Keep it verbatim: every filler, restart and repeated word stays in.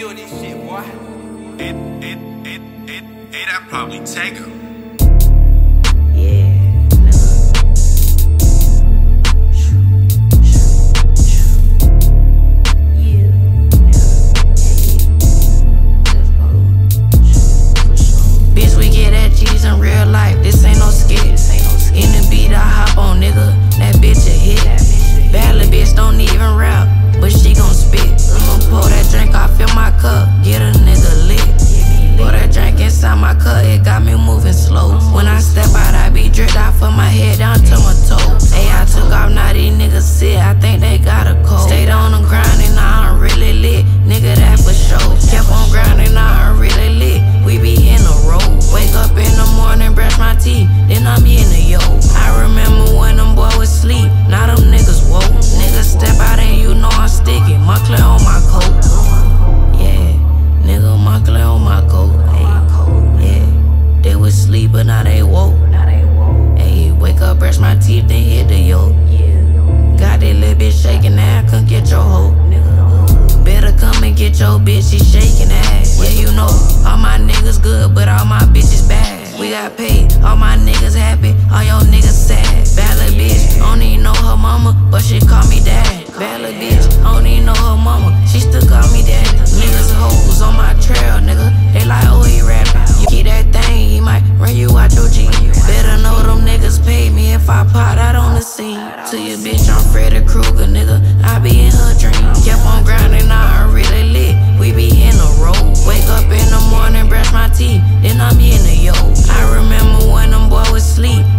deal with this shit, boy. It, it, it, it, it, I probably take her. In real life, this ain't no skit. In the beat, I hop on, nigga. That bitch a hit. Ballad bitch don't even rap, but she gon' spit. I'ma pour that drink, I fill my cup, get a nigga lit. Pour that drink inside my cup, it got me moving slow. When I step out, I be dripped out from my head down to my toes. Hey, I took off, now these niggas sit, I think they got a cold. Stayed on the grind and now I'm really lit, nigga, that for sure. Kept on grinding, now I'm really lit. We be in a row. Wake up in the morning, brush my teeth, then I'm in the yo. I remember when them boys was sleep, now them niggas woke. Niggas step out and you know I'm sticky, Moncler on my coat. Yeah, nigga, Moncler on my coat. Yeah, they was sleep but now they woke. Hey, wake up, brush my teeth, then hit the yo. Got that little bitch shaking now, come get your hoe. Better come and get your bitch, she shaking ass. Yeah, you know, all my niggas good, but all my bitches bad. We got paid, all my niggas happy, all your niggas sad. Ballad bitch, don't even know her mama, but she call me dad. Ballad bitch, don't even know her mama, she still call me dad. Niggas hoes on my trail, nigga, they like, oh, he rapping. You keep that thing, he might run you out your jeans. Better know them niggas pay me if I pot out on the scene. To your bitch, I'm Freddy Krueger, nigga, I be in her dream. Kept on grinding, now I'm really lit, we be in a row. Wake up in the morning, brush my teeth, then I'm in the yo. I remember when them boys was sleep,